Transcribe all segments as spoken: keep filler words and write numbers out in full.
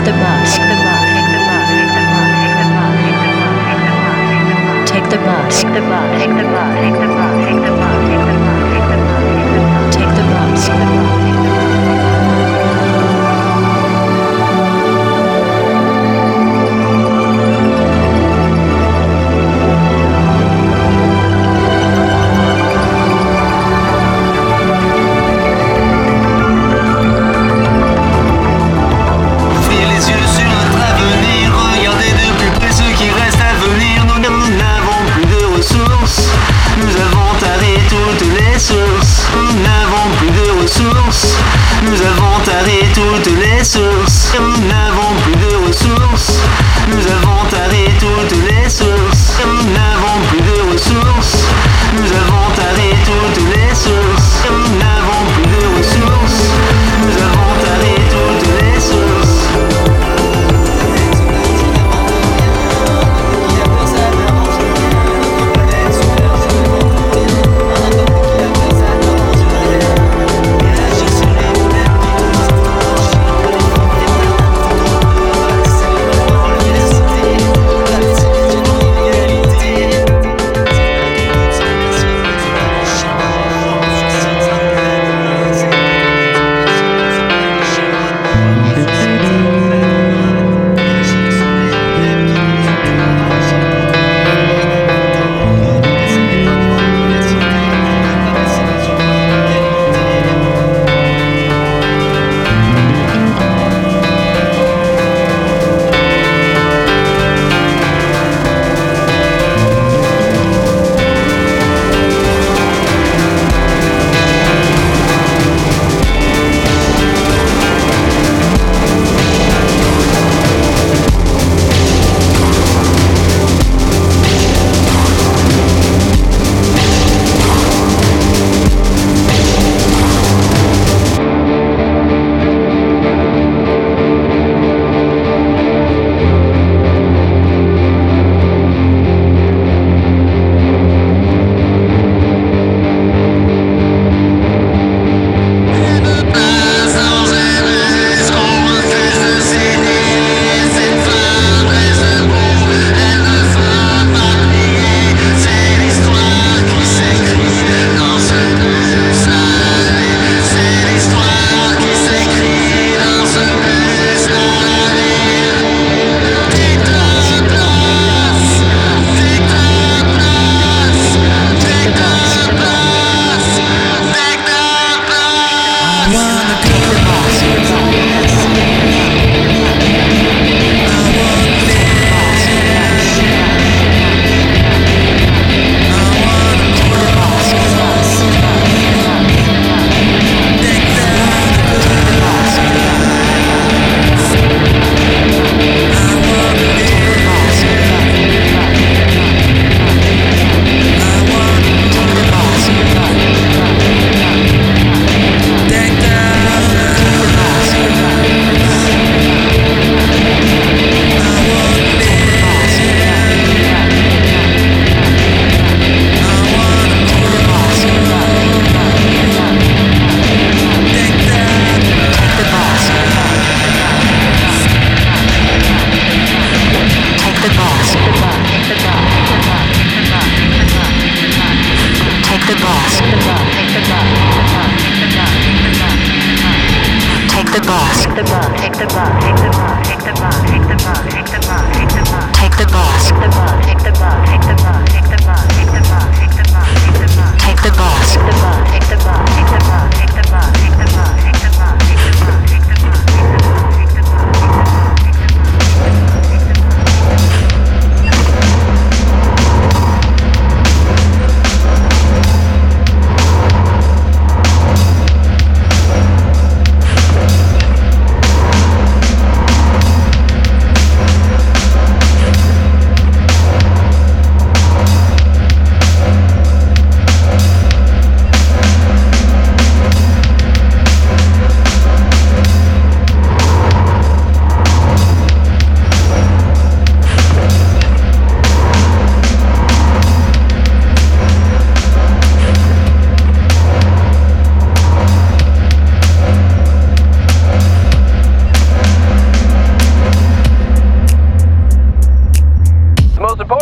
Take the bus. Take the bus. Take the bus. Take the bus. Take the bus. Take the bus. Take the bus. Take the bus. Take the bus. Take the bus. Take the bus. Nous avons taré toutes les sources. Nous n'avons plus de ressources. Nous avons taré toutes les sources. Nous n'avons plus de ressources. Nous avons taré toutes les sources. Nous n'avons plus de ressources. Nous avons taré toutes les sources.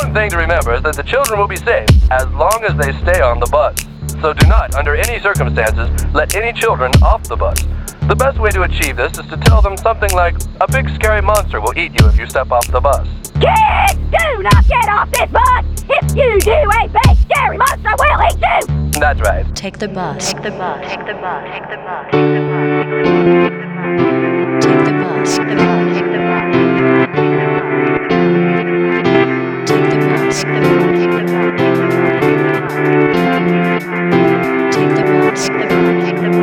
important thing to remember is that the children will be safe as long as they stay on the bus. So do not, under any circumstances, let any children off the bus. The best way to achieve this is to tell them something like, a big scary monster will eat you if you step off the bus. Kids, do not get off this bus! If you do, a big scary monster will eat you! That's right. Take the bus. Take the bus. Take the bus. Take the bus. Take the bus. Take the bus. Take the bus. Take the bus. Take the bus. Take the bus. Take the bus. Take the bus. Take the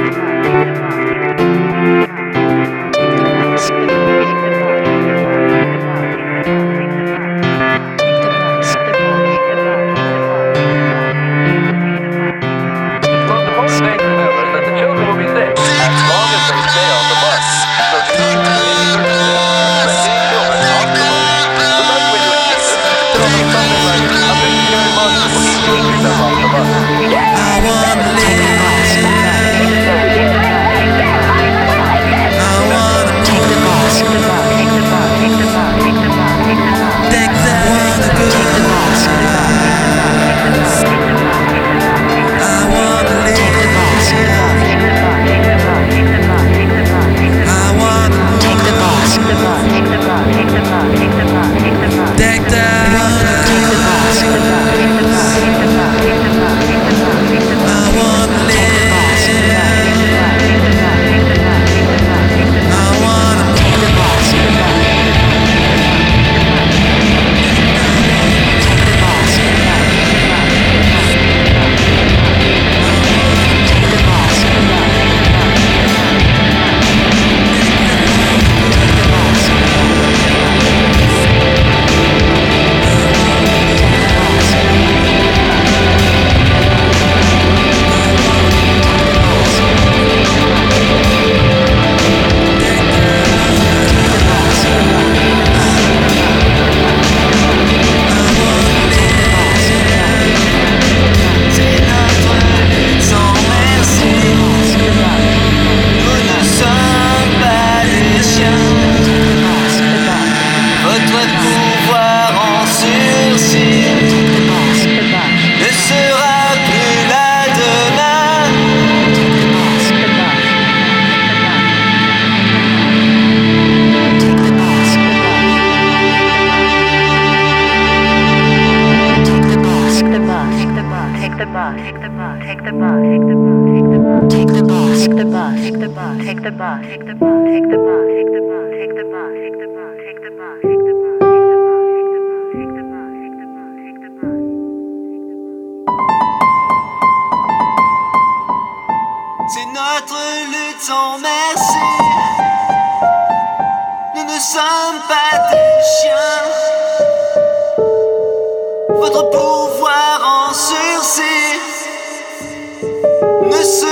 C'est notre lutte sans merci. Nous ne sommes pas des chiens. Votre pouvoir en sursis ne